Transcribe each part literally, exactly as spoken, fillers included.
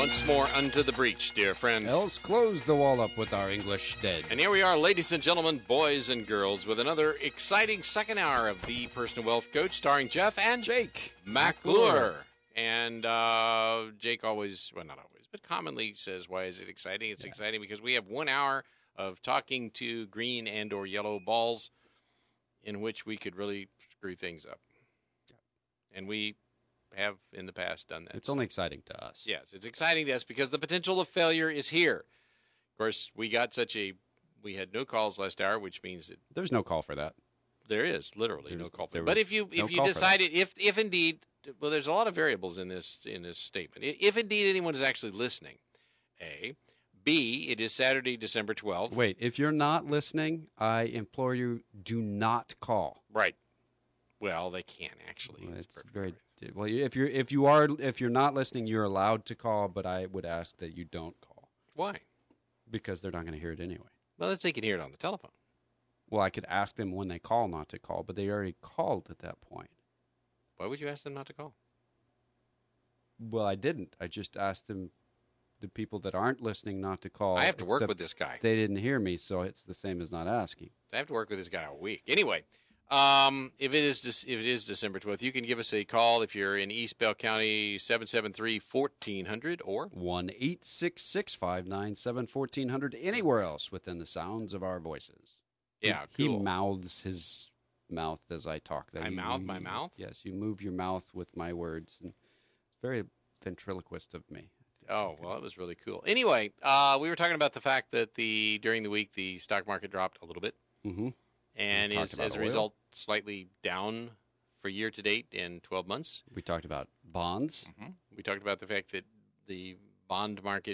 Once more unto the breach, dear friend. Else close the wall up with our English dead. And here we are, ladies and gentlemen, boys and girls, with another exciting second hour of The Personal Wealth Coach, starring Jeff and Jake McClure. And uh, Jake always, well, not always, but commonly says, why is it exciting? It's yeah. exciting because we have one hour of talking to green and or yellow balls in which we could really screw things up. Yeah. And we have in the past done that. It's so. Only exciting to us. Yes, it's exciting to us because the potential of failure is here. Of course, we got such a, we had no calls last hour, which means that there's no call for that. There is literally there's, no call for that. But if you no if you decided if if indeed, well, there's a lot of variables in this in this statement. If indeed anyone is actually listening, A, B, it is Saturday, December twelfth. Wait, if you're not listening, I implore you, do not call. Right. Well, they can actually. Well, it's it's very. Right. Well, if you're if you are if you're not listening, you're allowed to call, but I would ask that you don't call. Why? Because they're not going to hear it anyway. Well, let's they can hear it on the telephone. Well, I could ask them when they call not to call, but they already called at that point. Why would you ask them not to call? Well, I didn't. I just asked them, the people that aren't listening, not to call. I have to work with this guy. They didn't hear me, so it's the same as not asking. I have to work with this guy all week. Anyway. Um, if it is if it is December twelfth, you can give us a call if you're in East Bell County, seven seven three, one four zero zero or one eight six six, five nine seven, one four zero zero anywhere else within the sounds of our voices. Yeah, he, cool. He mouths his mouth as I talk. That I you, mouth you, my mouth? Yes, you move your mouth with my words. And it's very ventriloquist of me. Oh, well, that was really cool. Anyway, uh, we were talking about the fact that the during the week the stock market dropped a little bit. Mm-hmm. And is, as a oil. result, slightly down for year to date in twelve months. We talked about bonds. Mm-hmm. We talked about the fact that the bond market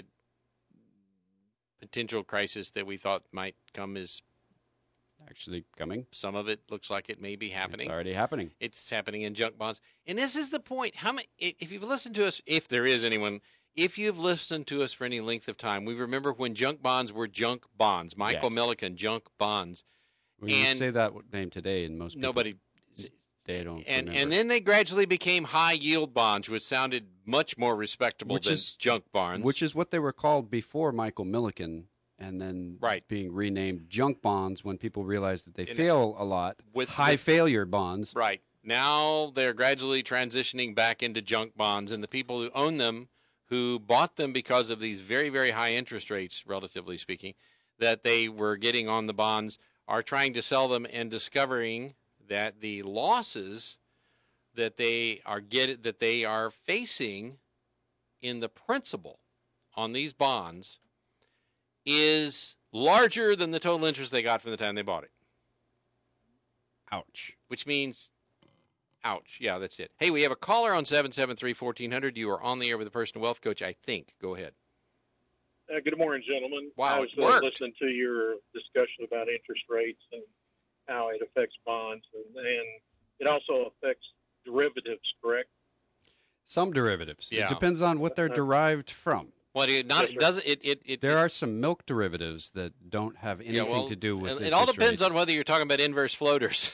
potential crisis that we thought might come is actually coming. Some of it looks like it may be happening. It's already happening. It's happening in junk bonds. And this is the point. How many? If you've listened to us, if there is anyone, if you've listened to us for any length of time, we remember when junk bonds were junk bonds. Michael yes. Milliken, junk bonds. Well, you say that name today, and most people, nobody they don't. And remember. and then they gradually became high yield bonds, which sounded much more respectable which than is, junk bonds. Which is what they were called before Michael Milliken, and then right. being renamed junk bonds when people realized that they and fail a lot with high with, failure bonds. Right now, they're gradually transitioning back into junk bonds, and the people who own them, who bought them because of these very very high interest rates, relatively speaking, that they were getting on the bonds, are trying to sell them and discovering that the losses that they are get that they are facing in the principal on these bonds is larger than the total interest they got from the time they bought it. Ouch. Which means, ouch. Yeah, that's it. Hey, we have a caller on seven seven three, one four zero zero. You are on the air with the Personal Wealth Coach, I think. Go ahead. Uh, good morning, gentlemen. Wow, I was uh, listening to your discussion about interest rates and how it affects bonds, and, and it also affects derivatives, correct? Some derivatives. Yeah. It depends on what they're derived from. Well, it not yes, doesn't it, it, it There it, are some milk derivatives that don't have anything yeah, well, to do with it. It all depends rates. on whether you're talking about inverse floaters.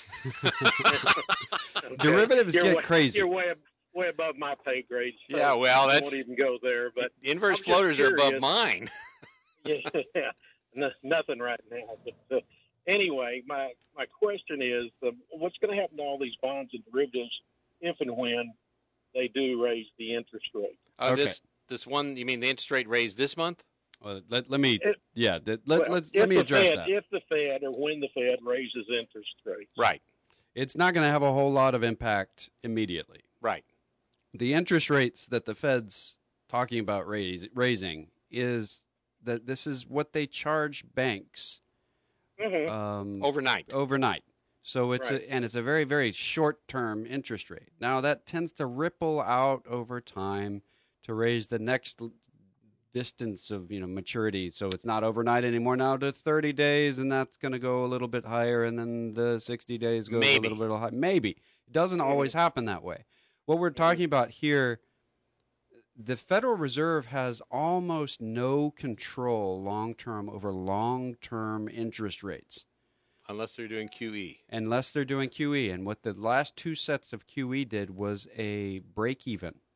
Okay. Derivatives you're get way, crazy. You're way, way above my pay grade. So yeah, well, I that's won't even go there. But inverse I'm floaters are above curious. mine. yeah, no, nothing right now. But uh, anyway, my my question is, uh, what's going to happen to all these bonds and derivatives if and when they do raise the interest rate? Uh, Okay. This this one, you mean the interest rate raised this month? Well, let, let me, It- yeah, that, let, Well, let's, if let me the address Fed, that. If the Fed or when the Fed raises interest rates. Right, It's not going to have a whole lot of impact immediately. right. The interest rates that the Fed's talking about raise, raising is that this is what they charge banks Mhm. um, Overnight. overnight. So it's Right. a, and it's a very very short term interest rate. Now that tends to ripple out over time to raise the next l- distance of you know maturity. So it's not overnight anymore now to thirty days, and that's going to go a little bit higher, and then the sixty days goes Maybe. a little bit higher. Maybe it doesn't always happen that way. What we're talking about here, the Federal Reserve has almost no control long term over long term interest rates. Unless they're doing Q E. Unless they're doing Q E. And what the last two sets of Q E did was a break even.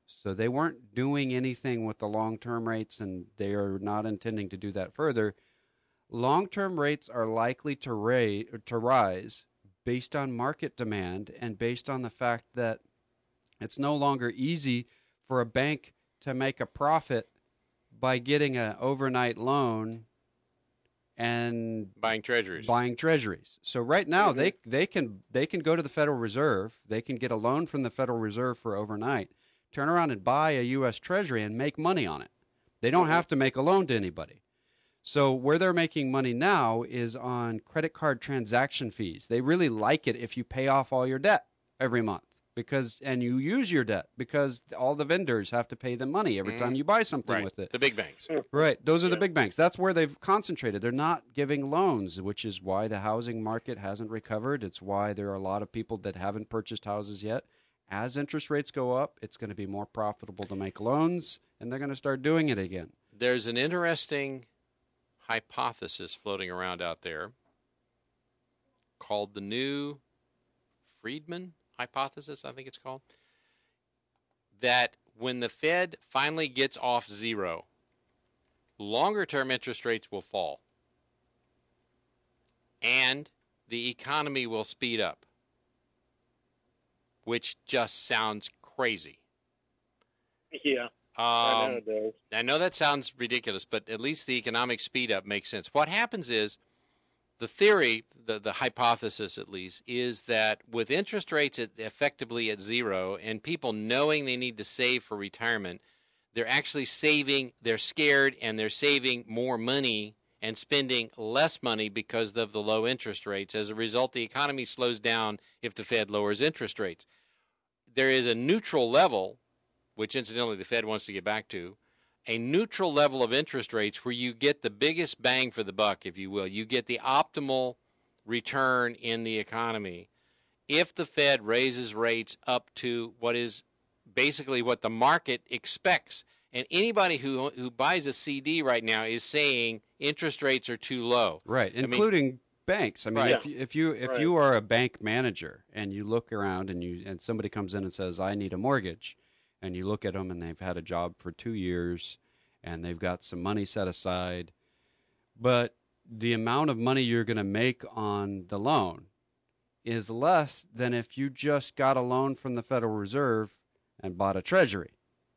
So they weren't doing anything with the long-term rates, and they are not intending to do that further. Long-term rates are likely to, ra- to rise based on market demand and based on the fact that it's no longer easy for a bank to make a profit by getting an overnight loan and buying treasuries. Buying treasuries. So right now mm-hmm. they they can they can go to the Federal Reserve, they can get a loan from the Federal Reserve for overnight, turn around and buy a U S Treasury and make money on it. They don't mm-hmm. have to make a loan to anybody. So where they're making money now is on credit card transaction fees. They really like it if you pay off all your debt every month. Because and you use your debt because all the vendors have to pay them money every mm. time you buy something right. with it. The big banks. Right. Those are yeah. the big banks. That's where they've concentrated. They're not giving loans, which is why the housing market hasn't recovered. It's why there are a lot of people that haven't purchased houses yet. As interest rates go up, it's going to be more profitable to make loans, and they're going to start doing it again. There's an interesting hypothesis floating around out there called the new Friedman hypothesis, I think it's called, that when the Fed finally gets off zero, longer-term interest rates will fall, and the economy will speed up, which just sounds crazy. Yeah, um, I know it does. I know that sounds ridiculous, but at least the economic speed up makes sense. What happens is, the theory, the, the hypothesis at least, is that with interest rates at, effectively at zero and people knowing they need to save for retirement, they're actually saving, they're scared, and they're saving more money and spending less money because of the low interest rates. As a result, the economy slows down if the Fed lowers interest rates. There is a neutral level, which incidentally the Fed wants to get back to, a neutral level of interest rates where you get the biggest bang for the buck, if you will. You get the optimal return in the economy if the Fed raises rates up to what is basically what the market expects. And anybody who who buys a C D right now is saying interest rates are too low. Right, I including mean, banks. I mean, right. if you if you, if right. you are a bank manager and you look around and you and somebody comes in and says, "I need a mortgage," and you look at them and they've had a job for two years and they've got some money set aside, but the amount of money you're going to make on the loan is less than if you just got a loan from the Federal Reserve and bought a treasury.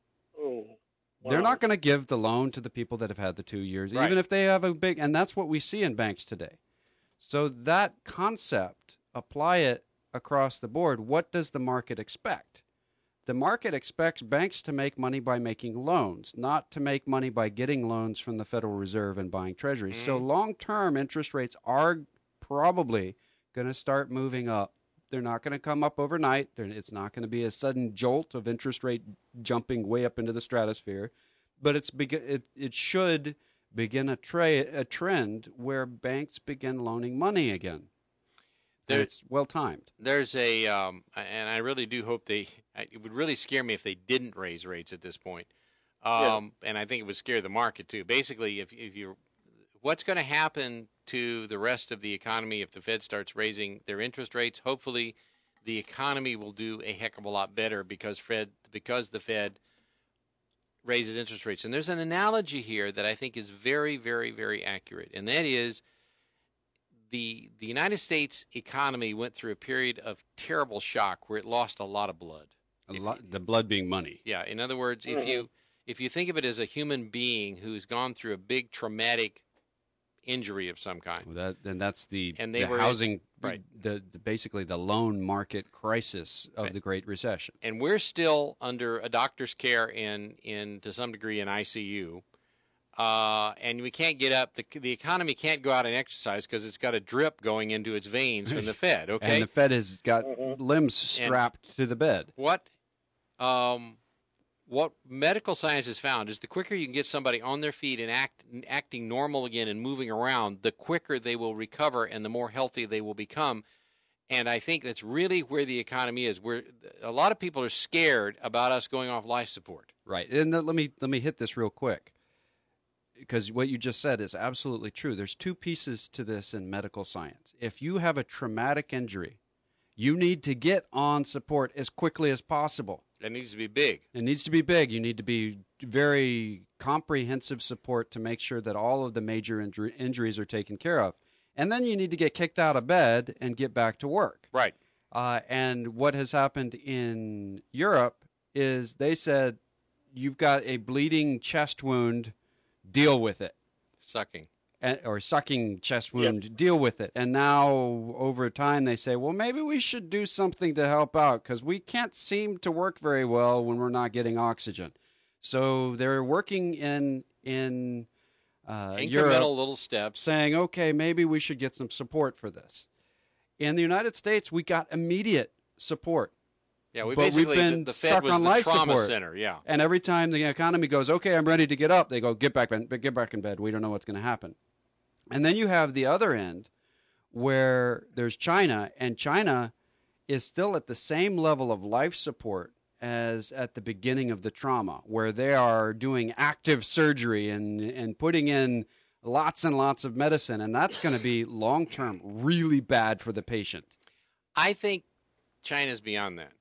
Oh, wow. They're not going to give the loan to the people that have had the two years, Right. even if they have a big, and that's what we see in banks today. So that concept, apply it across the board. What does the market expect? The market expects banks to make money by making loans, not to make money by getting loans from the Federal Reserve and buying treasuries. Mm. So long-term interest rates are probably going to start moving up. They're not going to come up overnight. They're, it's not going to be a sudden jolt of interest rate jumping way up into the stratosphere, but it's beg- it, it should begin a, tra- a trend where banks begin loaning money again. There, it's well timed. There's a, um, and I really do hope they. It would really scare me if they didn't raise rates at this point, um, yeah. and I think it would scare the market too. Basically, if if you, what's going to happen to the rest of the economy if the Fed starts raising their interest rates? Hopefully, the economy will do a heck of a lot better because Fed because the Fed raises interest rates. And there's an analogy here that I think is very, very, very accurate, and that is. The, the United States economy went through a period of terrible shock where it lost a lot of blood. A lot, the blood being money. Yeah. In other words, mm-hmm. if you if you think of it as a human being who's gone through a big traumatic injury of some kind, well, that and that's the and they the were housing, right. the, the basically the loan market crisis of right. the Great Recession. And we're still under a doctor's care in in to some degree in I C U. Uh, and we can't get up. The, the economy can't go out and exercise because it's got a drip going into its veins from the Fed. Okay, and the Fed has got mm-hmm. limbs strapped and to the bed. What, um, what medical science has found is the quicker you can get somebody on their feet and act acting normal again and moving around, the quicker they will recover and the more healthy they will become. And I think that's really where the economy is. Where a lot of people are scared about us going off life support. Right, and let me let me hit this real quick. Because what you just said is absolutely true. There's two pieces to this in medical science. If you have a traumatic injury, you need to get on support as quickly as possible. It needs to be big. It needs to be big. You need to be very comprehensive support to make sure that all of the major injury, injuries are taken care of. And then you need to get kicked out of bed and get back to work. Right. Uh, and what has happened in Europe is they said, you've got a bleeding chest wound, deal with it. Sucking. And, or sucking chest wound, Yep. deal with it. And now, over time, they say, well, maybe we should do something to help out because we can't seem to work very well when we're not getting oxygen. So they're working in in uh, Incremental Europe, little steps. saying, okay, maybe we should get some support for this. In the United States, we got immediate support. Yeah, we But we've basically, been the, the stuck Fed was on the life trauma support. center, yeah. And every time the economy goes, okay, I'm ready to get up, they go, get back, in, get back in bed. We don't know what's going to happen. And then you have the other end where there's China, and China is still at the same level of life support as at the beginning of the trauma, where they are doing active surgery and, and putting in lots and lots of medicine, and that's going to be long-term really bad for the patient. I think China's beyond that.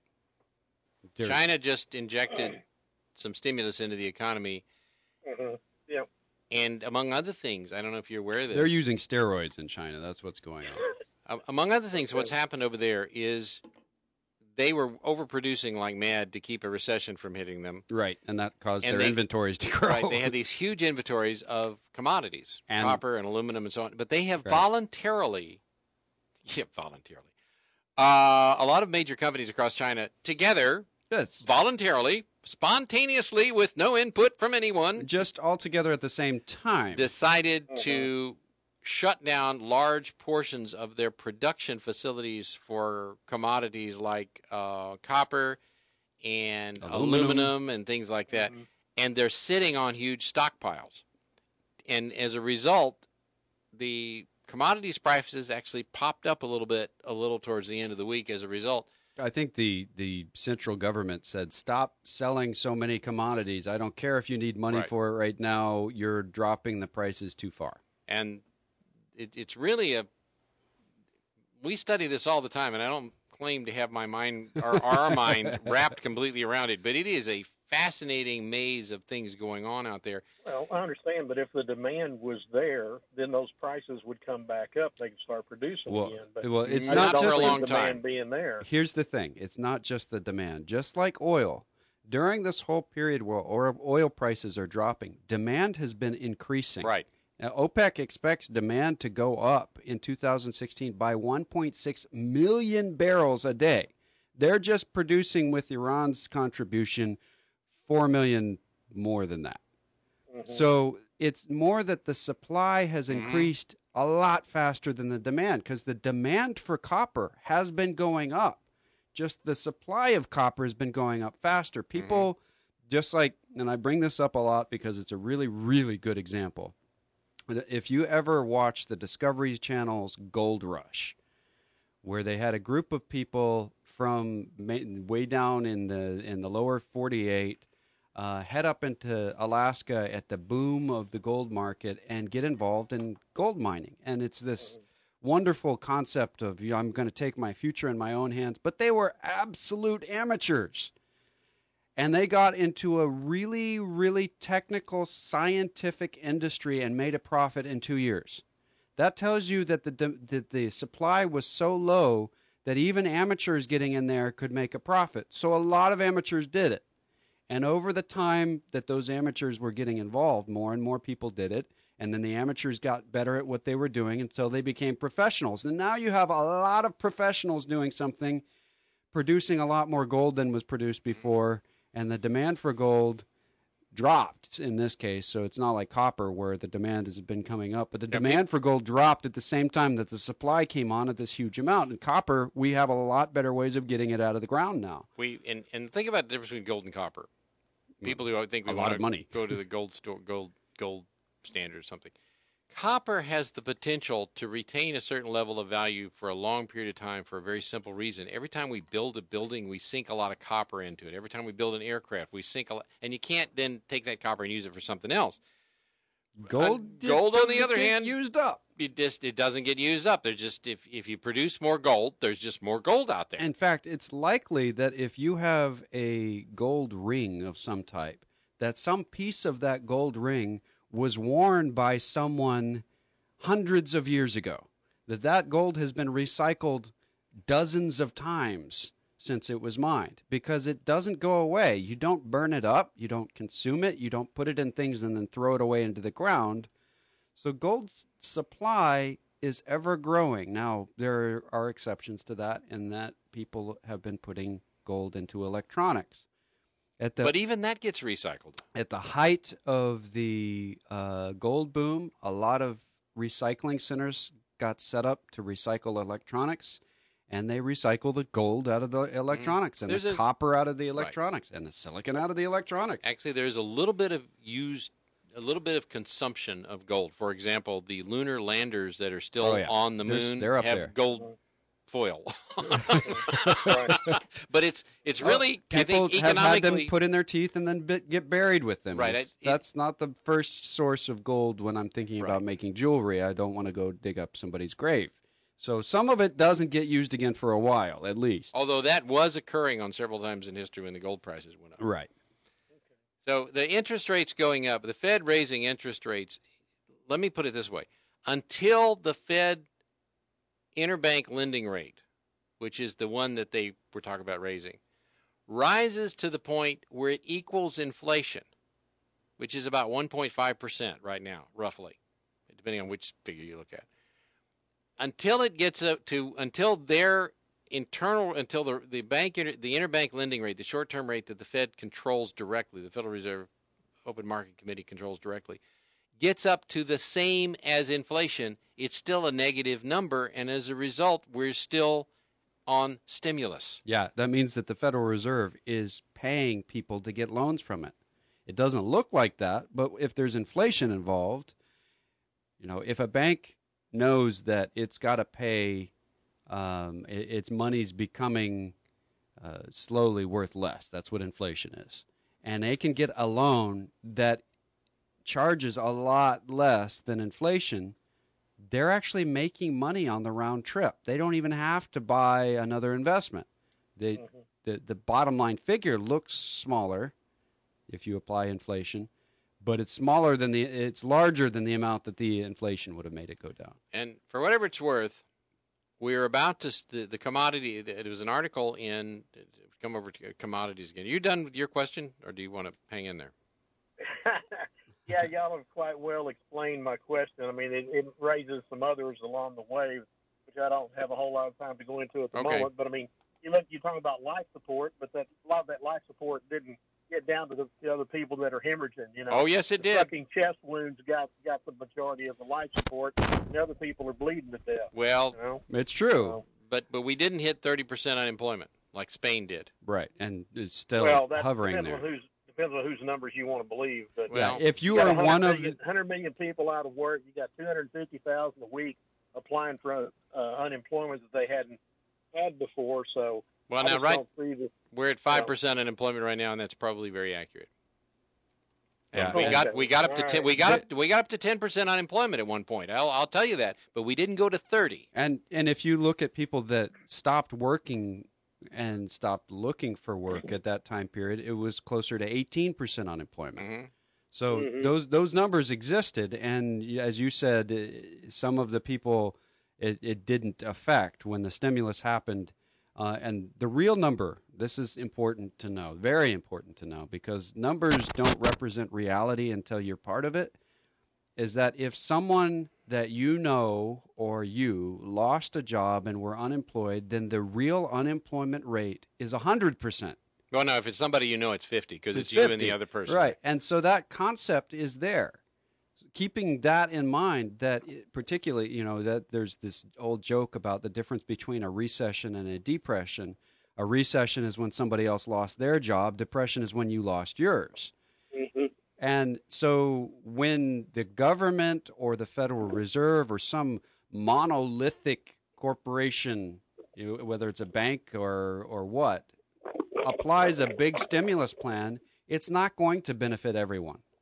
There- China just injected some stimulus into the economy, Mm-hmm. Yeah. and among other things, I don't know if you're aware of this. They're using steroids in China. That's what's going on. Um, among other things, what's happened over there is they were overproducing like mad to keep a recession from hitting them. Right, and that caused And their they- inventories to grow. Right, they had these huge inventories of commodities, And- copper and aluminum and so on. But they have Right. voluntarily, yeah, voluntarily, uh, a lot of major companies across China together, Yes. voluntarily, spontaneously, with no input from anyone, Just all together at the same time. decided to shut down large portions of their production facilities for commodities like uh, copper and Aluminum. aluminum and things like that. Mhm. And they're sitting on huge stockpiles. And as a result, the commodities prices actually popped up a little bit, a little towards the end of the week as a result. I think the, the central government said, stop selling so many commodities. I don't care if you need money Right. for it right now. You're dropping the prices too far. And it, it's really a. We study this all the time, and I don't claim to have my mind or our mind wrapped completely around it, but it is a fascinating maze of things going on out there. Well, I understand, but if the demand was there, then those prices would come back up. They could start producing Well, again. But well, it's I not don't for a see long the time. demand being there. Here's the thing. It's not just the demand. Just like oil, during this whole period where oil oil prices are dropping, demand has been increasing. Right. Now, OPEC expects demand to go up in two thousand sixteen by one point six million barrels a day. They're just producing, with Iran's contribution, four million more than that. Mhm. So it's more that the supply has Mhm. increased a lot faster than the demand, because the demand for copper has been going up. Just the supply of copper has been going up faster. People, just like, and I bring this up a lot because it's a really, really good example. If you ever watch the Discovery Channel's Gold Rush, where they had a group of people from ma- way down in the in the lower forty-eight uh, head up into Alaska at the boom of the gold market and get involved in gold mining. And it's this wonderful concept of, you know, I'm going to take my future in my own hands. But they were absolute amateurs. And they got into a really, really technical, scientific industry and made a profit in two years. That tells you that the that the supply was so low that even amateurs getting in there could make a profit. So a lot of amateurs did it. And over the time that those amateurs were getting involved, more and more people did it. And then the amateurs got better at what they were doing until they became professionals. And now you have a lot of professionals doing something, producing a lot more gold than was produced before. And the demand for gold dropped in this case. So it's not like copper where the demand has been coming up. But the Yeah, demand for gold dropped at the same time that the supply came on at this huge amount. And copper, we have a lot better ways of getting it out of the ground now. We and, and think about the difference between gold and copper. People who think we A lot want of to money. go to the gold store, gold gold standard or something. Copper has the potential to retain a certain level of value for a long period of time for a very simple reason. Every time we build a building, we sink a lot of copper into it. Every time we build an aircraft, we sink a lot, and you can't then take that copper and use it for something else. Gold, Uh, gold, on the doesn't other get hand, used up. It just it doesn't get used up. There's just if if you produce more gold, there's just more gold out there. In fact, it's likely that if you have a gold ring of some type, that some piece of that gold ring was worn by someone hundreds of years ago, that that gold has been recycled dozens of times since it was mined, because it doesn't go away. You don't burn it up, you don't consume it, you don't put it in things and then throw it away into the ground. So gold's supply is ever growing. Now, there are exceptions to that, in that people have been putting gold into electronics. At the, but even that gets recycled. At the height of the uh, gold boom, a lot of recycling centers got set up to recycle electronics, and they recycle the gold out of the electronics, mm. and there's the a, copper out of the electronics, right. and the silicon out of the electronics. Actually, there's a little bit of used, a little bit of consumption of gold. For example, the lunar landers that are still oh, yeah. on the There's, moon they're up have there. gold foil. But it's it's really, well, I think, people have had them economically put in their teeth and then bit, get buried with them. Right. It, it, that's not the first source of gold when I'm thinking right. about making jewelry. I don't want to go dig up somebody's grave. So some of it doesn't get used again for a while, at least. Although that was occurring on several times in history when the gold prices went up. Right. So the interest rates going up, the Fed raising interest rates, let me put it this way. Until the Fed interbank lending rate, which is the one that they were talking about raising, rises to the point where it equals inflation, which is about one point five percent right now, roughly, depending on which figure you look at. Until it gets up to, until their internal, until the the bank, the interbank lending rate, the short-term rate that the Fed controls directly, the Federal Reserve Open Market Committee controls directly, gets up to the same as inflation, it's still a negative number, and as a result, we're still on stimulus. Yeah, that means that the Federal Reserve is paying people to get loans from it. It doesn't look like that, but if there's inflation involved, you know, if a bank knows that it's got to pay, um, it, its money's becoming uh, slowly worth less. That's what inflation is. And they can get a loan that charges a lot less than inflation. They're actually making money on the round trip. They don't even have to buy another investment. They, mm-hmm. the, the bottom line figure looks smaller if you apply inflation, but it's smaller than the, it's larger than the amount that the inflation would have made it go down. And for whatever it's worth, we're about to, the, the commodity, it was an article in, come over to commodities again. Are you done with your question, or do you want to hang in there? Yeah, y'all have quite well explained my question. I mean, it, it raises some others along the way, which I don't have a whole lot of time to go into at the okay. moment. But, I mean, you look, you're talking about life support, but that, a lot of that life support didn't get down to the, the other people that are hemorrhaging, you know. Oh, yes, it the did. Fucking chest wounds got, got the majority of the life support, and the other people are bleeding to death. Well, you know? It's true. So, but but we didn't hit thirty percent unemployment like Spain did. Right, and it's still well, that hovering depends there. On who's, depends on whose numbers you want to believe. But well, yeah, if you, you are one million, of the... one hundred million people out of work, you got two hundred fifty thousand a week applying for uh, unemployment that they hadn't had before. So well, I now just right, don't see that, we're at five percent unemployment right now, and that's probably very accurate. Yeah, we and got we got up to All ten, right. we got up we got up to ten percent unemployment at one point. I'll I'll tell you that, but we didn't go to thirty. And and if you look at people that stopped working and stopped looking for work at that time period, it was closer to eighteen percent unemployment. Mm-hmm. So Mhm. those those numbers existed, and as you said, eh, some of the people it, it didn't affect when the stimulus happened. Uh, and the real number, this is important to know, very important to know, because numbers don't represent reality until you're part of it, is that if someone that you know or you lost a job and were unemployed, then the real unemployment rate is one hundred percent. Well, no, if it's somebody you know, it's fifty, because it's, It's you and fifty. the other person. Right, and so that concept is there. Keeping that in mind, that it- particularly, you know, that there's this old joke about the difference between a recession and a depression. A recession is when somebody else lost their job. Depression is when you lost yours. mm-hmm. And so when the government or the Federal Reserve or some monolithic corporation, you know, whether it's a bank or, or what, applies a big stimulus plan, it's not going to benefit everyone.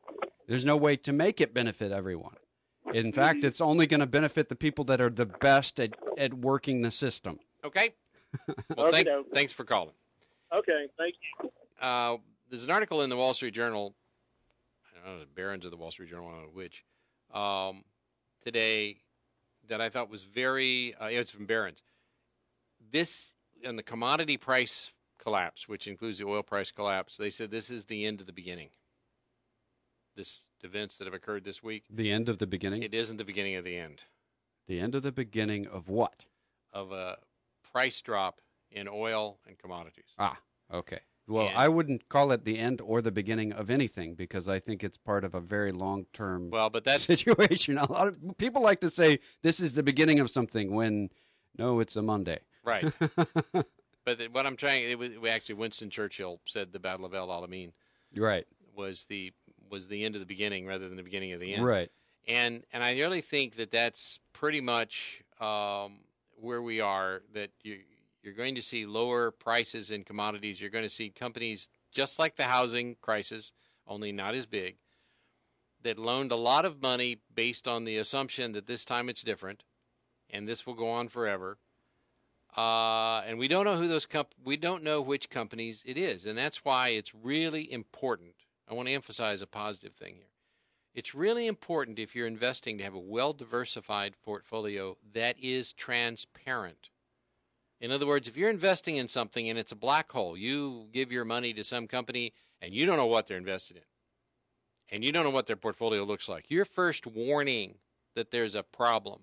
There's no way to make it benefit everyone. In fact, it's only going to benefit the people that are the best at, at working the system. Okay. Well, thank, Okey-doke. thanks for calling. Okay, thank you. Uh, there's an article in the Wall Street Journal, I don't know, the Barron's of the Wall Street Journal, I don't know which, um, today that I thought was very, uh, it's from Barron's. This, and the commodity price collapse, which includes the oil price collapse, they said this is the end of the beginning. This events that have occurred this week. The end of the beginning? It isn't the beginning of the end. The end of the beginning of what? Of a price drop in oil and commodities. Ah, okay. Well, And- I wouldn't call it the end or the beginning of anything because I think it's part of a very long-term Well, but that's situation. A lot of people like to say this is the beginning of something when, no, it's a Monday. right. But the- what I'm trying, it was we actually Winston Churchill said the Battle of El Alamein Right, was the was the end of the beginning rather than the beginning of the end. right. And and I really think that that's pretty much um, where we are. That you you're going to see lower prices in commodities. You're going to see companies just like the housing crisis, only not as big, that loaned a lot of money based on the assumption that this time it's different, and this will go on forever. Uh, and we don't know who those comp- we don't know which companies it is, and that's why it's really important. I want to emphasize a positive thing here. It's really important if you're investing to have a well-diversified portfolio that is transparent. In other words, if you're investing in something and it's a black hole, you give your money to some company and you don't know what they're invested in, and you don't know what their portfolio looks like. Your first warning that there's a problem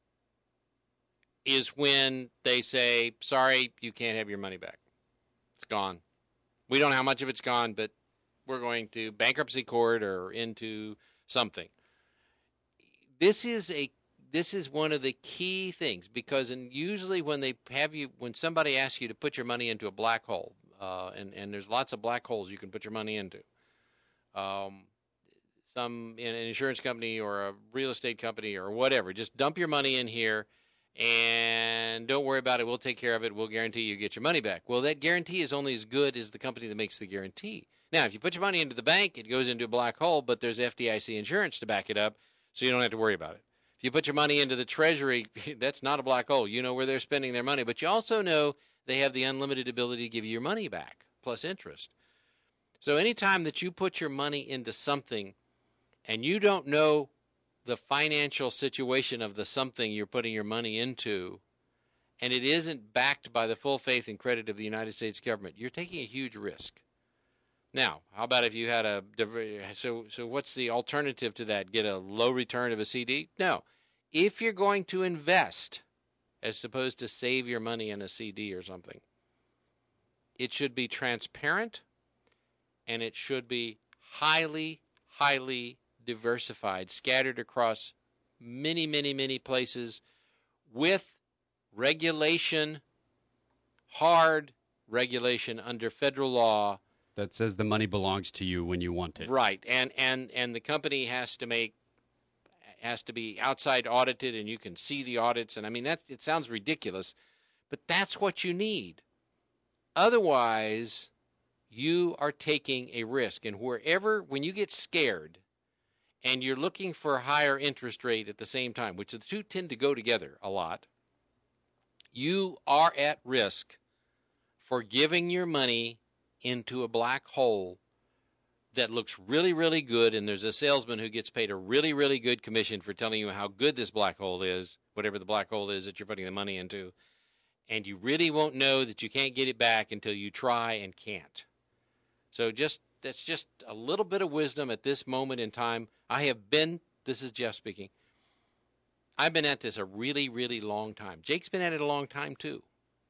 is when they say, sorry, you can't have your money back. It's gone. We don't know how much of it's gone, but we're going to bankruptcy court or into something. This is a this is one of the key things because in usually when they have you when somebody asks you to put your money into a black hole, uh, and and there's lots of black holes you can put your money into. Um, some in an insurance company or a real estate company or whatever, just dump your money in here. And don't worry about it. We'll take care of it. We'll guarantee you get your money back. Well, that guarantee is only as good as the company that makes the guarantee. Now, if you put your money into the bank, it goes into a black hole, but there's F D I C insurance to back it up, so you don't have to worry about it. If you put your money into the Treasury, that's not a black hole. You know where they're spending their money, but you also know they have the unlimited ability to give you your money back, plus interest. So anytime that you put your money into something and you don't know the financial situation of the something you're putting your money into, and it isn't backed by the full faith and credit of the United States government, you're taking a huge risk. Now, how about if you had a so so what's the alternative to that? Get a low return of a C D? No. If you're going to invest as opposed to save your money in a C D or something, it should be transparent and it should be highly, highly diversified, scattered across many, many, many places with regulation, hard regulation under federal law. That says the money belongs to you when you want it. Right. And, and, and the company has to make has to be outside audited and you can see the audits. And I mean, that it sounds ridiculous, but that's what you need. Otherwise, you are taking a risk. And wherever, when you get scared and you're looking for a higher interest rate at the same time, which the two tend to go together a lot, you are at risk for giving your money into a black hole that looks really, really good, and there's a salesman who gets paid a really, really good commission for telling you how good this black hole is, whatever the black hole is that you're putting the money into, and you really won't know that you can't get it back until you try and can't. So just that's just a little bit of wisdom at this moment in time. I have been, this is Jeff speaking, I've been at this a really, really long time. Jake's been at it a long time too.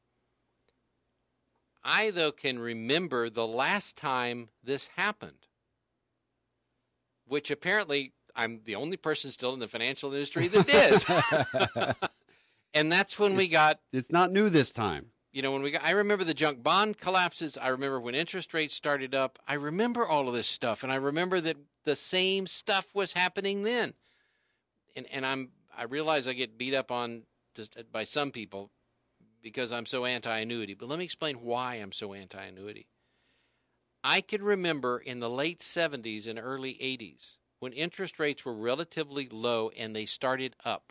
I, though, can remember the last time this happened, which apparently I'm the only person still in the financial industry that is. And that's when it's, we got... It's not new this time. You know, when we got... I remember the junk bond collapses. I remember when interest rates started up. I remember all of this stuff, and I remember that the same stuff was happening then. And and I'm I realize I get beat up on just by some people because I'm so anti-annuity. But let me explain why I'm so anti-annuity. I can remember in the late seventies and early eighties when interest rates were relatively low and they started up.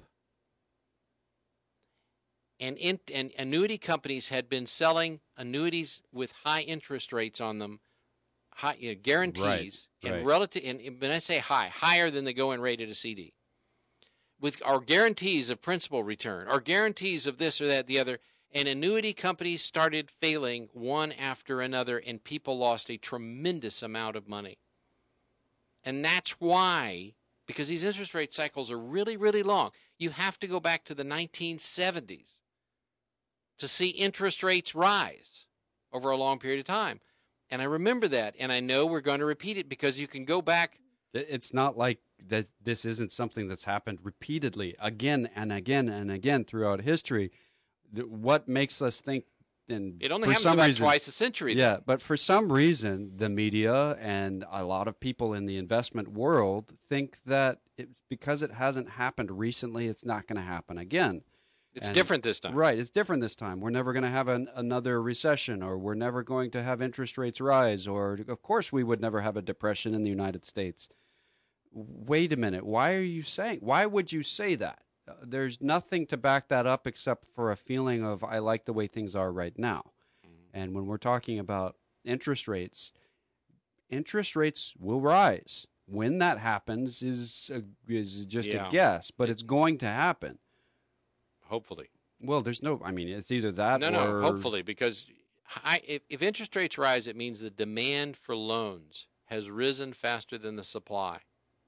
And, in, and annuity companies had been selling annuities with high interest rates on them, high, you know, guarantees, Right, and right. relative. And when I say high, higher than the going rate at a C D, with our guarantees of principal return, or guarantees of this or that, the other. And annuity companies started failing one after another, and people lost a tremendous amount of money. And that's why, because these interest rate cycles are really, really long, you have to go back to the nineteen seventies to see interest rates rise over a long period of time. And I remember that, and I know we're going to repeat it because you can go back. It's not like that. This isn't something that's happened repeatedly again and again and again throughout history. What makes us think? And it only for happens some about reason, twice a century. Though. Yeah, but for some reason, the media and a lot of people in the investment world think that it's because it hasn't happened recently, it's not going to happen again. It's And- different this time. Right, it's different this time. We're never going to have an, another recession, or we're never going to have interest rates rise, or of course we would never have a depression in the United States. Wait a minute, why are you saying, why would you say that? Uh, There's nothing to back that up except for a feeling of, I like the way things are right now. Mm-hmm. And when we're talking about interest rates, interest rates will rise. When that happens is a, is just Yeah. a guess, but It- it's going to happen. Hopefully. Well, there's no, I mean, it's either that No, or... no, hopefully, because high, if, if interest rates rise, it means the demand for loans has risen faster than the supply.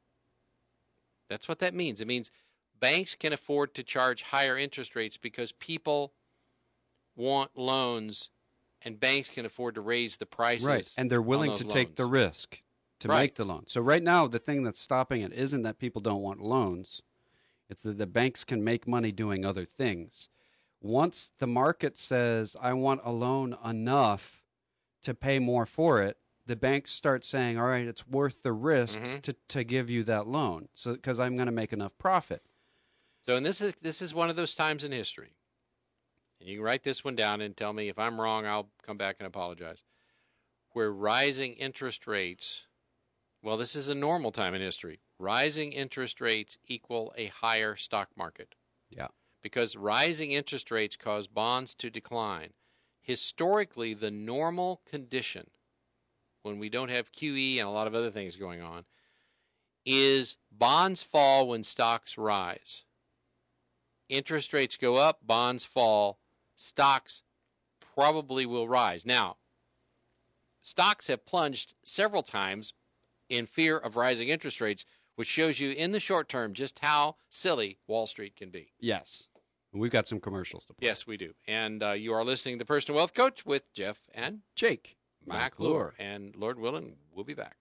That's what that means. It means banks can afford to charge higher interest rates because people want loans, and banks can afford to raise the prices. Right, and they're willing on to those take loans. the risk to Right. make the loan. So right now, the thing that's stopping it isn't that people don't want loans. It's that the banks can make money doing other things. Once the market says, I want a loan enough to pay more for it, the banks start saying, all right, it's worth the risk Mhm. to, to give you that loan, so because I'm going to make enough profit. So, and this is this is one of those times in history, and you can write this one down and tell me if I'm wrong. I'll come back and apologize. Where rising interest rates, well, this is a normal time in history. Rising interest rates equal a higher stock market. Yeah. Because rising interest rates cause bonds to decline. Historically, the normal condition, when we don't have Q E and a lot of other things going on, is bonds fall when stocks rise. Interest rates go up, bonds fall, stocks probably will rise. Now, stocks have plunged several times in fear of rising interest rates, which shows you in the short term just how silly Wall Street can be. Yes. We've got some commercials to play. Yes, we do. And uh, you are listening to the Personal Wealth Coach with Jeff and Jake McClure. And Lord willing, we'll be back.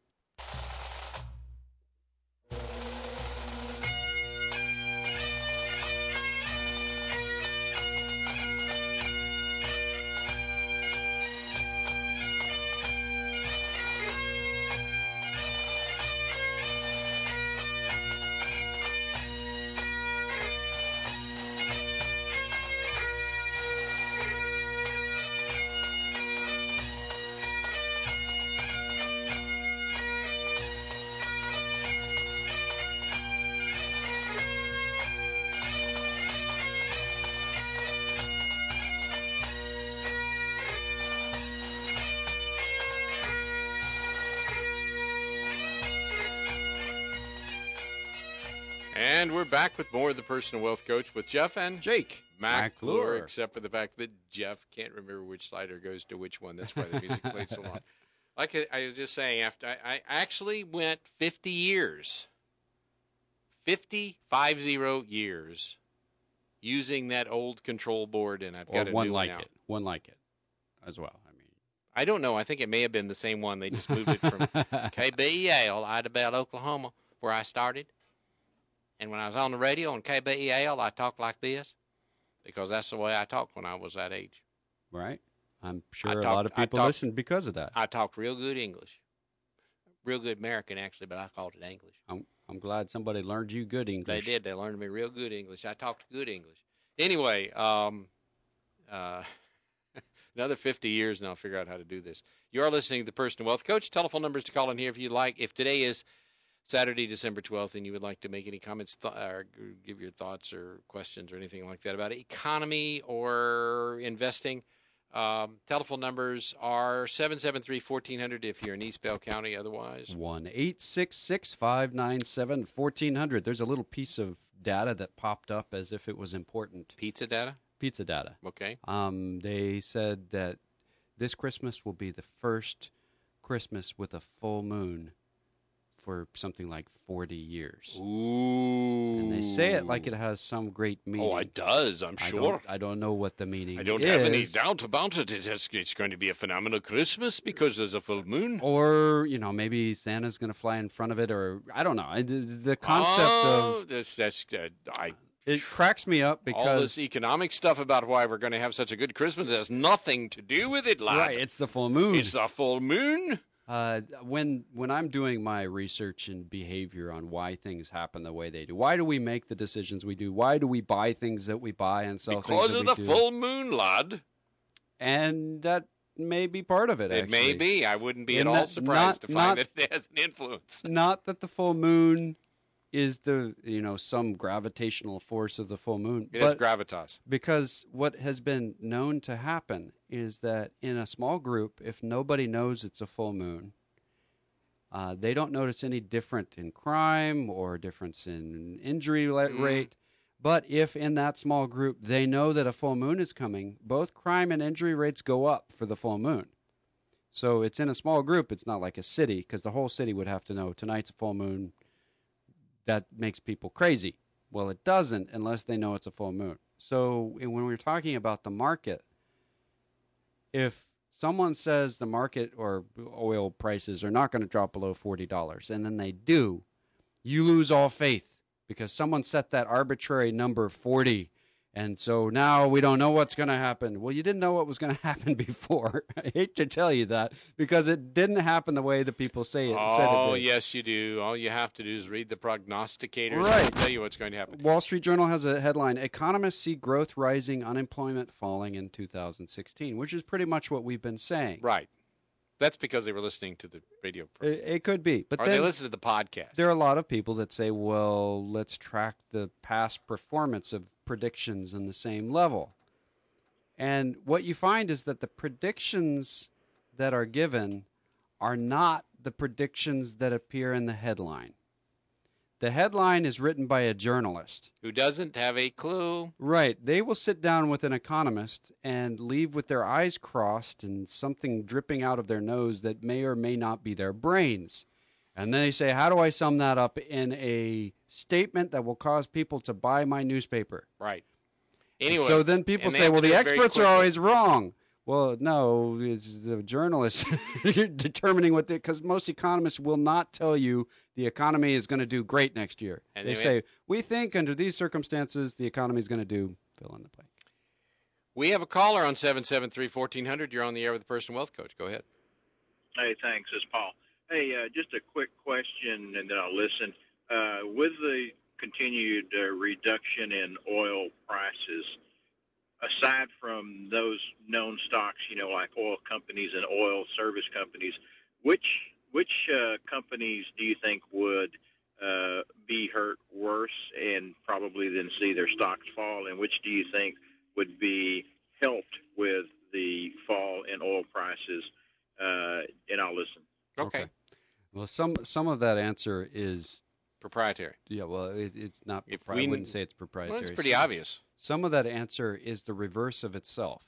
And we're back with more of the Personal Wealth Coach with Jeff and Jake McClure, McClure. except for the fact that Jeff can't remember which slider goes to which one. That's why the music played so long. Like I, I was just saying, after I, I actually went fifty years, fifty, five zero years, using that old control board, and I've Or got a one new like one now. it. One like it as well. I mean, I don't know. I think it may have been the same one. They just moved it from K B E L, Idabel, Oklahoma, where I started. And when I was on the radio on K B E L, I talked like this because that's the way I talked when I was that age. right? I'm sure I a talk- lot of I people talk- listened because of that. I talked real good English. Real good American, actually, but I called it English. I'm I'm glad somebody learned you good English. They did. They learned me real good English. I talked good English. Anyway, um, uh, another fifty years and I'll figure out how to do this. You are listening to the Personal Wealth Coach. Telephone numbers to call in here if you'd like. If today is Saturday, December twelfth, and you would like to make any comments th- or give your thoughts or questions or anything like that about economy or investing, um, telephone numbers are seven seven three, one four zero zero if you're in East Bell County. Otherwise, one eight six six, five nine seven, one four zero zero. There's a little piece of data that popped up as if it was important. pizza data? Pizza data. Okay. Um, they said that this Christmas will be the first Christmas with a full moon for something like forty years. Ooh. And they say it like it has some great meaning. Oh, it does, I'm I sure. don't, I don't know what the meaning is. I don't is. have any doubt about it. It has, it's going to be a phenomenal Christmas because there's a full moon. Or, you know, maybe Santa's going to fly in front of it, or I don't know. I, the concept oh, of... That's, that's, uh, I, It cracks me up because... all this economic stuff about why we're going to have such a good Christmas has nothing to do with it, lad. Right, it's the full moon. It's the full moon. Uh, when when I'm doing my research and behavior on why things happen the way they do, why do we make the decisions we do? Why do we buy things that we buy and sell because things that of we the do? full moon, lad. And that may be part of it, It actually. may be. I wouldn't be And at all that- surprised not- to find not- that it has an influence. Not that the full moon is the, you know, some gravitational force of the full moon. It has but gravitas. because what has been known to happen is that in a small group, if nobody knows it's a full moon, uh, they don't notice any different in crime or difference in injury la- Mm. rate. But if in that small group they know that a full moon is coming, both crime and injury rates go up for the full moon. So it's in a small group. It's not like a city, because the whole city would have to know tonight's a full moon. That makes people crazy. Well, it doesn't unless they know it's a full moon. So and when we're talking about the market, if someone says the market or oil prices are not going to drop below forty dollars, and then they do, you lose all faith because someone set that arbitrary number forty. And so now we don't know what's going to happen. Well, you didn't know what was going to happen before. I hate to tell you that because it didn't happen the way the people say it. said it Oh, did. yes, you do. All you have to do is read the prognosticators. Right. And they'll tell you what's going to happen. Wall Street Journal has a headline, Economists see growth rising, unemployment falling in two thousand sixteen, which is pretty much what we've been saying. Right. That's because they were listening to the radio program. It, it could be. But Or then they listen to the podcast. there are a lot of people that say, well, let's track the past performance of predictions in the same level. And what you find is that the predictions that are given are not the predictions that appear in the headline. The headline is written by a journalist. Who doesn't have a clue. Right. They will sit down with an economist and leave with their eyes crossed and something dripping out of their nose that may or may not be their brains. And then they say, how do I sum that up in a statement that will cause people to buy my newspaper? Right. Anyway. So then people and they say, have well, to the do it very experts are quickly. always wrong. Well, no, it's the journalists determining what they, because most economists will not tell you the economy is going to do great next year. And they they say, we think under these circumstances, the economy is going to do fill in the blank. We have a caller on seven seven three, one four zero zero. You're on the air with the Personal Wealth Coach. Go ahead. Hey, thanks. It's Paul. Hey, uh, just a quick question, and then I'll listen. Uh, with the continued uh, reduction in oil prices, aside from those known stocks, you know, like oil companies and oil service companies, which which uh, companies do you think would uh, be hurt worse and probably then see their stocks fall, and which do you think would be helped with the fall in oil prices? Uh, and I'll listen. Okay. Okay. Well, some some of that answer is, Proprietary. yeah, well, it, it's not, If propri- we- I wouldn't say it's proprietary. Well, it's pretty Some- obvious. Some of that answer is the reverse of itself.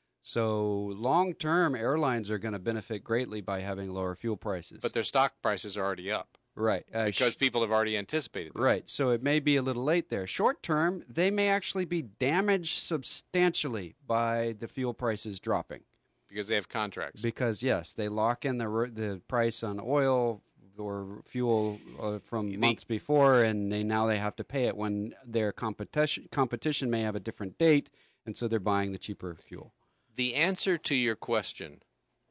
So long-term, airlines are going to benefit greatly by having lower fuel prices. But their stock prices are already up right. Uh, because sh- people have already anticipated that. Right, so it may be a little late there. Short-term, they may actually be damaged substantially by the fuel prices dropping. Because they have contracts. Because, yes, they lock in the r- the price on oil or fuel uh, from The- months before, and they now they have to pay it when their competition competition may have a different date, and so they're buying the cheaper fuel. The answer to your question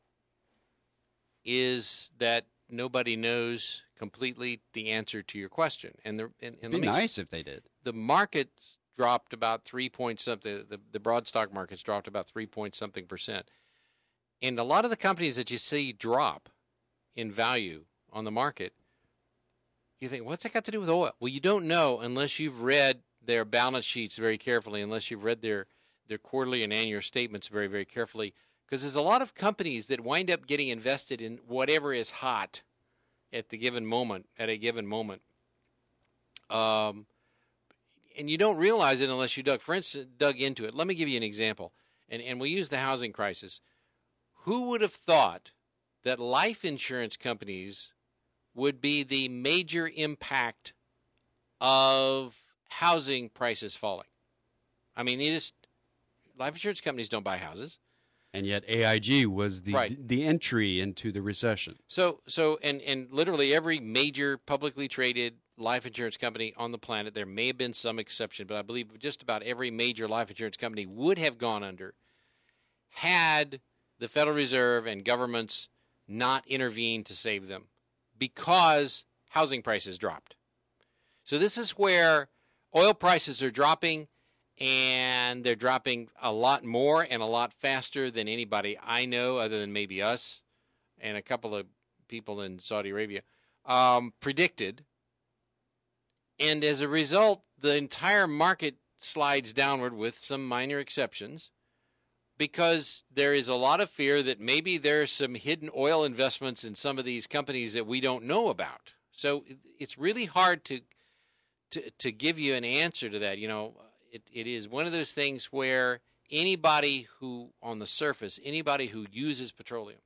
is that nobody knows completely the answer to your question. And the and, and It'd let be me- nice if they did. the markets dropped about three point something. The, the broad stock markets dropped about three point something percent. And a lot of the companies that you see drop in value on the market You think, what's that got to do with oil? Well, you don't know unless you've read their balance sheets very carefully, unless you've read their, their quarterly and annual statements very, very carefully, because there's a lot of companies that wind up getting invested in whatever is hot at the given moment, at a given moment. Um, and you don't realize it unless you dug, for instance, dug into it. Let me give you an example, and, and we use the housing crisis. Who would have thought that life insurance companies would be the major impact of housing prices falling? I mean, they just, life insurance companies don't buy houses. And yet A I G was the Right. the entry into the recession. So, so, and, and literally every major publicly traded life insurance company on the planet, there may have been some exception, but I believe just about every major life insurance company would have gone under had the Federal Reserve and governments not intervened to save them, because housing prices dropped. So this is where oil prices are dropping, and they're dropping a lot more and a lot faster than anybody I know, other than maybe us and a couple of people in Saudi Arabia, um, predicted. And as a result, the entire market slides downward with some minor exceptions, because there is a lot of fear that maybe there are some hidden oil investments in some of these companies that we don't know about. So it's really hard to to, to give you an answer to that. You know, it, it is one of those things where anybody who, on the surface, anybody who uses petroleum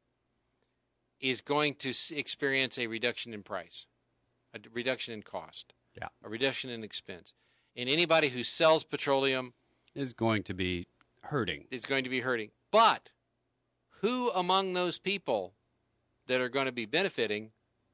is going to experience a reduction in price, a reduction in cost, yeah, a reduction in expense. And anybody who sells petroleum is going to be hurting. is going to be hurting. But who among those people that are going to be benefiting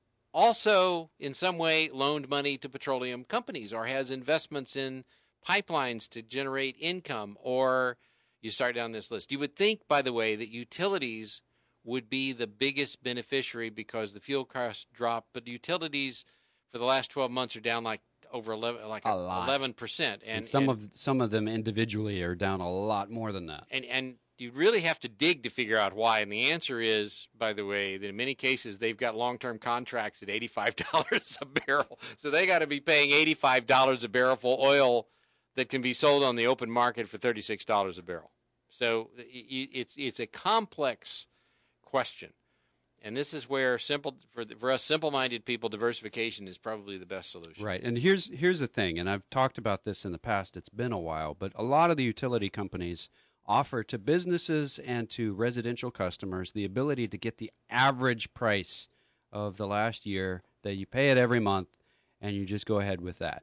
also in some way loaned money to petroleum companies or has investments in pipelines to generate income? Or you start down this list. You would think, by the way, that utilities would be the biggest beneficiary because the fuel costs drop, but utilities for the last twelve months are down like over eleven, like A lot. eleven percent. And, And some and, of some of them individually are down a lot more than that. And and you really have to dig to figure out why. And the answer is, by the way, that in many cases they've got long-term contracts at eighty-five dollars a barrel. So they got to be paying eighty-five dollars a barrel for oil that can be sold on the open market for thirty-six dollars a barrel. So it's it's a complex question. And this is where simple for for us simple-minded people, diversification is probably the best solution. Right. And here's here's the thing, and I've talked about this in the past. It's been a while, but a lot of the utility companies offer to businesses and to residential customers the ability to get the average price of the last year, that you pay it every month, and you just go ahead with that.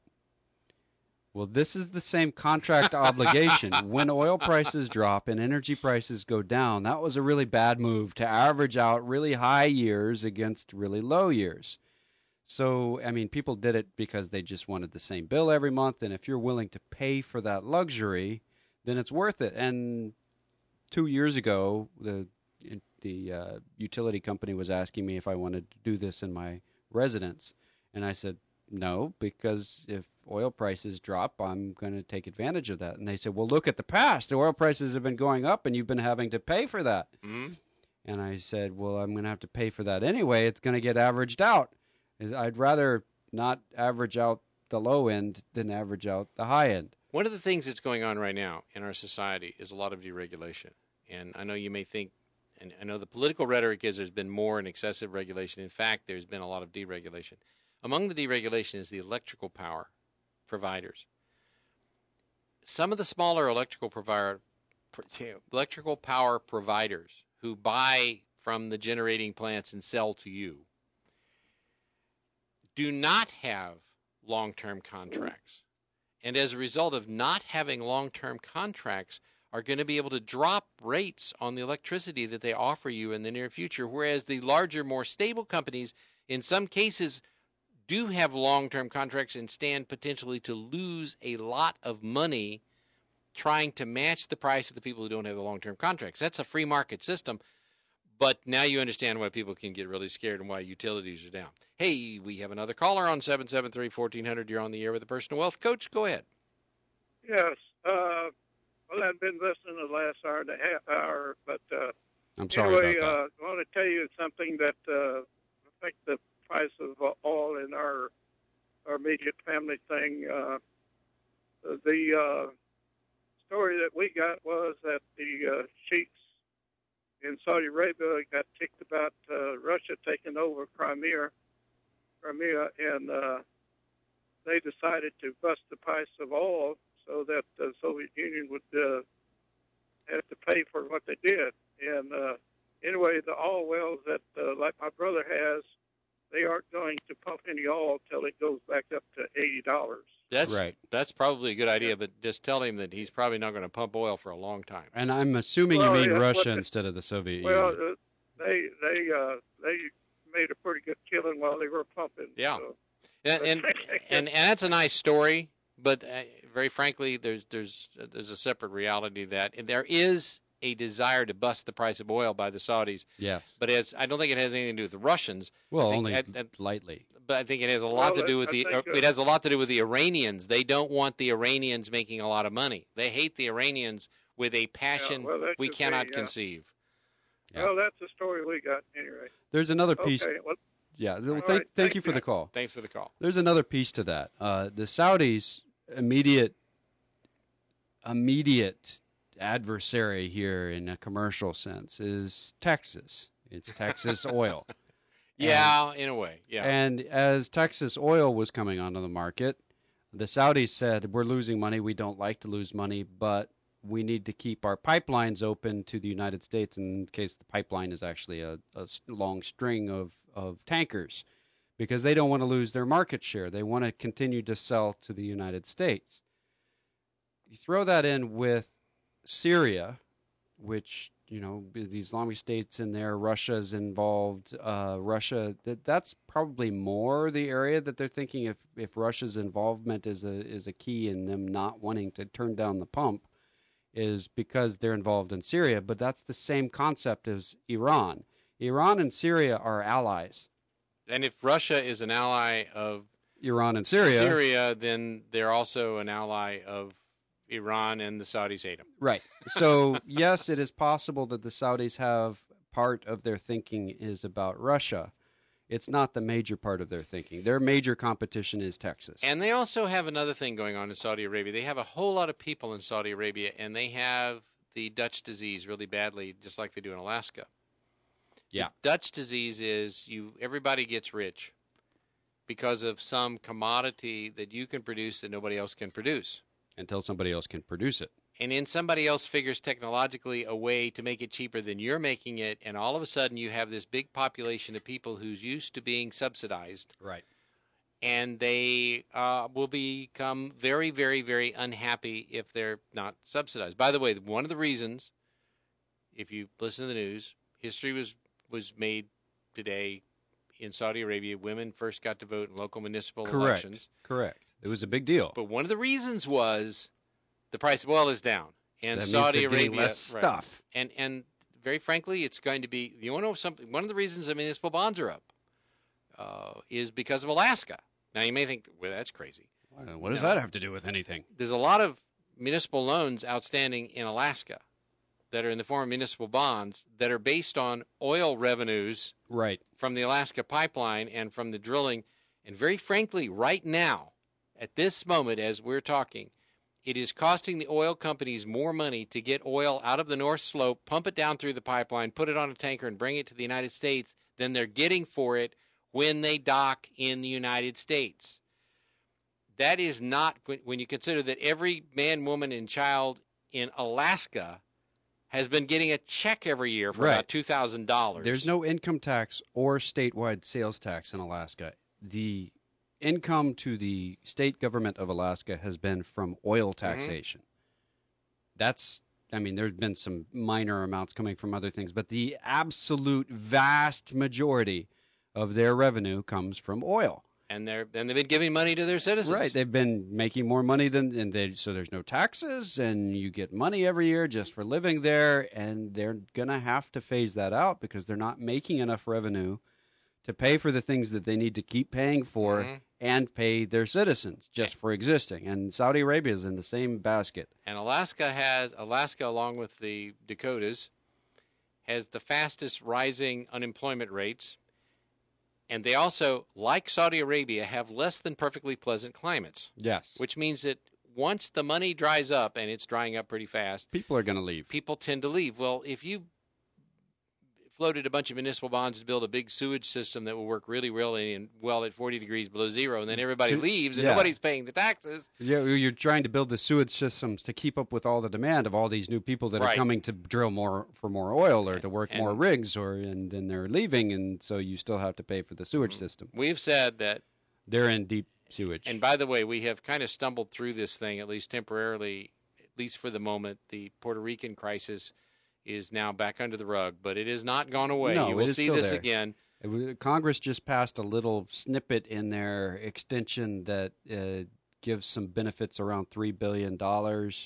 Well, this is the same contract obligation. When oil prices drop and energy prices go down, that was a really bad move to average out really high years against really low years. So, I mean, people did it because they just wanted the same bill every month, and if you're willing to pay for that luxury, then it's worth it. And two years ago, the the uh, utility company was asking me if I wanted to do this in my residence, and I said, no, because if oil prices drop, I'm going to take advantage of that. And they said, well, look at the past. The oil prices have been going up, and you've been having to pay for that. Mm-hmm. And I said, well, I'm going to have to pay for that anyway. It's going to get averaged out. I'd rather not average out the low end than average out the high end. One of the things that's going on right now in our society is a lot of deregulation. And I know you may think, and I know the political rhetoric is there's been more and excessive regulation. In fact, there's been a lot of deregulation. Among the deregulation is the electrical power providers. Some of the smaller electrical provider, electrical power providers who buy from the generating plants and sell to you do not have long-term contracts. And as a result of not having long-term contracts, are going to be able to drop rates on the electricity that they offer you in the near future, whereas the larger, more stable companies, in some cases, do have long-term contracts and stand potentially to lose a lot of money trying to match the price of the people who don't have the long-term contracts. That's a free market system, but now you understand why people can get really scared and why utilities are down. Hey, we have another caller on seven seven three, one four zero zero. You're on the air with the Personal Wealth Coach. Go ahead. Yes. Uh, well, I've been listening the last hour and a half hour, but uh, I'm sorry anyway, about that. uh, I want to tell you something that uh, I think the price of uh, oil in our our immediate family thing. Uh, the uh, story that we got was that the uh, sheiks in Saudi Arabia got ticked about uh, Russia taking over Crimea, Crimea, and uh, they decided to bust the price of oil so that the Soviet Union would uh, have to pay for what they did. And uh, anyway, the oil wells that, uh, like my brother has, they aren't going to pump any oil till it goes back up to eighty dollars. That's Right. That's probably a good idea, but just tell him that he's probably not going to pump oil for a long time. And I'm assuming Well, you mean yeah, Russia what the- instead of the Soviet Well, Union. uh, they they uh, they made a pretty good killing while they were pumping. Yeah. So. And and, and, and that's a nice story, but uh, very frankly, there's there's there's a separate reality to that. And there is a desire to bust the price of oil by the Saudis, Yes. but it's, I don't think it has anything to do with the Russians. Well, think only at- at- lightly. But I think it has a lot Well, to do with I the. think, uh, it has a lot to do with the Iranians. They don't want the Iranians making a lot of money. They hate the Iranians with a passion Yeah, well, that we could be, cannot yeah. conceive. Yeah. Well, that's the story we got anyway. There's another piece. Okay. Well, Yeah. Well, All thank, right, thank thank you for you. the call. Thanks for the call. There's another piece to that. Uh, the Saudis' immediate immediate adversary here in a commercial sense is Texas. It's Texas oil. Yeah, in a way. Yeah. And as Texas oil was coming onto the market, the Saudis said, we're losing money. We don't like to lose money, but we need to keep our pipelines open to the United States in case the pipeline is actually a, a s- long string of, of tankers, because they don't want to lose their market share. They want to continue to sell to the United States. You throw that in with Syria, which, you know, the Islamic State's in there, Russia's involved. Uh, Russia, that, that's probably more the area that they're thinking if, if Russia's involvement is a is a key in them not wanting to turn down the pump, is because they're involved in Syria. But that's the same concept as Iran. Iran and Syria are allies. And if Russia is an ally of Iran and Syria. Syria, then they're also an ally of Iran, and the Saudis hate them. Right. So, yes, it is possible that the Saudis have part of their thinking is about Russia. It's not the major part of their thinking. Their major competition is Texas. And they also have another thing going on in Saudi Arabia. They have a whole lot of people in Saudi Arabia, and they have the Dutch disease really badly, just like they do in Alaska. Yeah. The Dutch disease is you. Everybody gets rich because of some commodity that you can produce that nobody else can produce. Until somebody else can produce it. And then somebody else figures technologically a way to make it cheaper than you're making it, and all of a sudden you have this big population of people who's used to being subsidized, Right. and they uh, will become very, very, very unhappy if they're not subsidized. By the way, one of the reasons, if you listen to the news, history was, was made today in Saudi Arabia. Women first got to vote in local municipal Correct. elections. Correct. It was a big deal. But one of the reasons was the price of oil is down, and That means Saudi they're getting Arabia less right. stuff. And and very frankly, it's going to be. You want to know something? One of the reasons the municipal bonds are up uh, is because of Alaska. Now you may think, well, that's crazy. What does No. that have to do with anything? There's a lot of municipal loans outstanding in Alaska that are in the form of municipal bonds that are based on oil revenues Right. from the Alaska pipeline and from the drilling. And very frankly, right now, at this moment as we're talking, it is costing the oil companies more money to get oil out of the North Slope, pump it down through the pipeline, put it on a tanker, and bring it to the United States than they're getting for it when they dock in the United States. That is not, when you consider that every man, woman, and child in Alaska has been getting a check every year for Right. about two thousand dollars. There's no income tax or statewide sales tax in Alaska. The income to the state government of Alaska has been from oil taxation. That's, I mean, there's been some minor amounts coming from other things, but the absolute vast majority of their revenue comes from oil. And they're and they've been giving money to their citizens. Right. They've been making more money than, and they, so there's no taxes, and you get money every year just for living there, and they're going to have to phase that out because they're not making enough revenue to pay for the things that they need to keep paying for Mhm. and pay their citizens just for existing. And Saudi Arabia is in the same basket. And Alaska has Alaska, along with the Dakotas, has the fastest rising unemployment rates. And they also, like Saudi Arabia, have less than perfectly pleasant climates. Yes. Which means that once the money dries up, and it's drying up pretty fast, people are going to leave. People tend to leave. Well, if you floated a bunch of municipal bonds to build a big sewage system that will work really, really and well at forty degrees below zero, and then everybody leaves and yeah. nobody's paying the taxes. Yeah, you're trying to build the sewage systems to keep up with all the demand of all these new people that right. are coming to drill more for more oil or to work and, more rigs, or and then they're leaving, and so you still have to pay for the sewage system. We've said that they're in deep sewage. And by the way, we have kind of stumbled through this thing, at least temporarily, at least for the moment. The Puerto Rican crisis is now back under the rug, but it has not gone away. No, you will it is see still this there. again. Congress just passed a little snippet in their extension that uh, gives some benefits around three billion dollars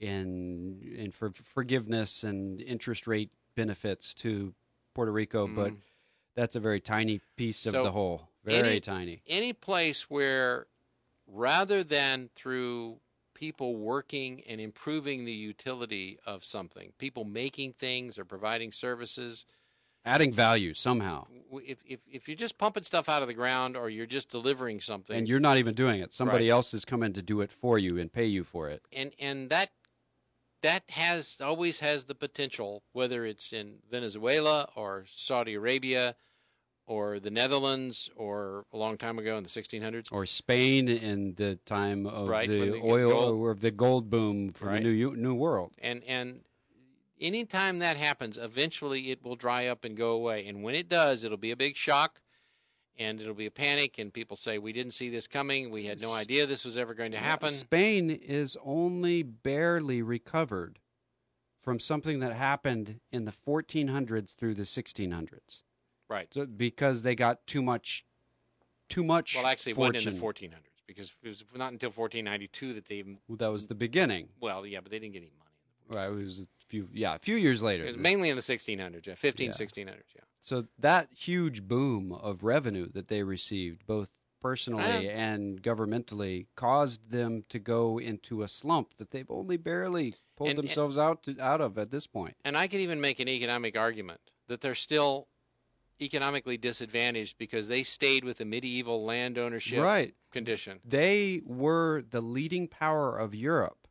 in in for forgiveness and interest rate benefits to Puerto Rico, mm. but that's a very tiny piece of so the whole. Very any, tiny. Any place where, rather than through people working and improving the utility of something, people making things or providing services, adding value somehow. If if if you're just pumping stuff out of the ground, or you're just delivering something, and you're not even doing it, somebody right. else is coming to do it for you and pay you for it, and and that that has always has the potential, whether it's in Venezuela or Saudi Arabia, or the Netherlands, or a long time ago in the sixteen hundreds, or Spain in the time of right, the oil gold. or of the gold boom for right. the new new world. And and anytime that happens, eventually it will dry up and go away. And when it does, it'll be a big shock, and it'll be a panic, and people say, we didn't see this coming. We had no idea this was ever going to happen. Spain is only barely recovered from something that happened in the fourteen hundreds through the sixteen hundreds. Right. So because they got too much, too much Well, actually, it fortune. wasn't in the fourteen hundreds, because it was not until fourteen ninety-two that they... Well, that was the beginning. Well, yeah, but they didn't get any money. Right, it was a few, yeah, a few years later. It was mainly in the sixteen hundreds, yeah, fifteen, yeah. sixteen hundreds, yeah. So that huge boom of revenue that they received, both personally uh, and governmentally, caused them to go into a slump that they've only barely pulled and, themselves and, out to, out of at this point. And I could even make an economic argument that they're still economically disadvantaged because they stayed with the medieval land ownership right. condition. They were the leading power of Europe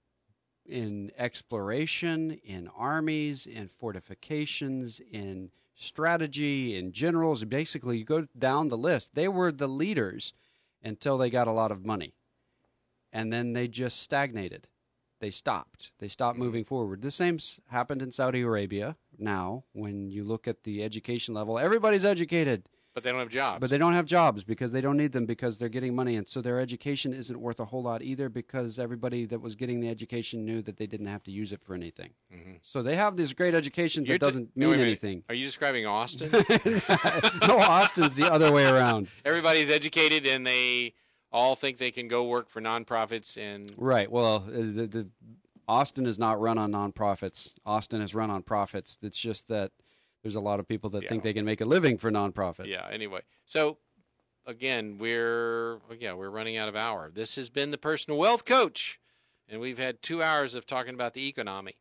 in exploration, in armies, in fortifications, in strategy, in generals. Basically, you go down the list. They were the leaders until they got a lot of money. And then they just stagnated. They stopped. They stopped mm-hmm. moving forward. The same happened in Saudi Arabia now. When you look at the education level, everybody's educated. But they don't have jobs. But they don't have jobs because they don't need them because they're getting money. And so their education isn't worth a whole lot either because everybody that was getting the education knew that they didn't have to use it for anything. Mm-hmm. So they have this great education that You're doesn't t- mean no, wait, anything. Wait. Are you describing Austin? No, Austin's the other way around. Everybody's educated and they all think they can go work for nonprofits. And Right. Well, the, the, Austin is not run on nonprofits. Austin is run on profits. It's just that there's a lot of people that yeah. think they can make a living for nonprofit. Yeah, anyway. So, again, we're yeah we're running out of hour. This has been the Personal Wealth Coach, and we've had two hours of talking about the economy.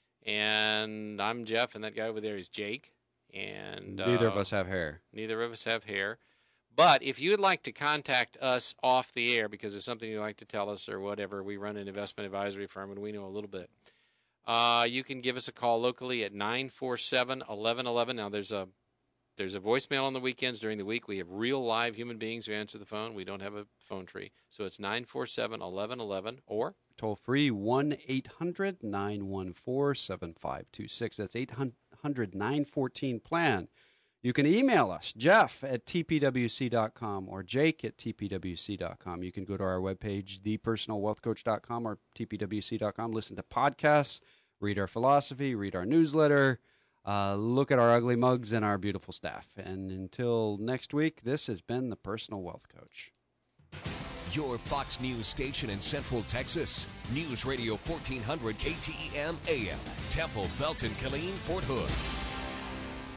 And I'm Jeff, and that guy over there is Jake. And Neither uh, of us have hair. Neither of us have hair. But if you would like to contact us off the air because there's something you'd like to tell us or whatever, we run an investment advisory firm, and we know a little bit. Uh, you can give us a call locally at nine four seven, one one one one. Now, there's a there's a voicemail on the weekends. During the week, we have real live human beings who answer the phone. We don't have a phone tree. So it's nine four seven, one one one one or? Toll free, one eight hundred, nine one four, seven five two six. That's eight hundred, nine one four, plan. You can email us, Jeff at T P W C dot com or Jake at T P W C dot com. You can go to our webpage, the personal wealth coach dot com or T P W C dot com, listen to podcasts, read our philosophy, read our newsletter, uh, look at our ugly mugs and our beautiful staff. And until next week, this has been the Personal Wealth Coach. Your Fox News station in Central Texas. News Radio fourteen hundred K T E M A M. Temple, Belton, Killeen, Fort Hood.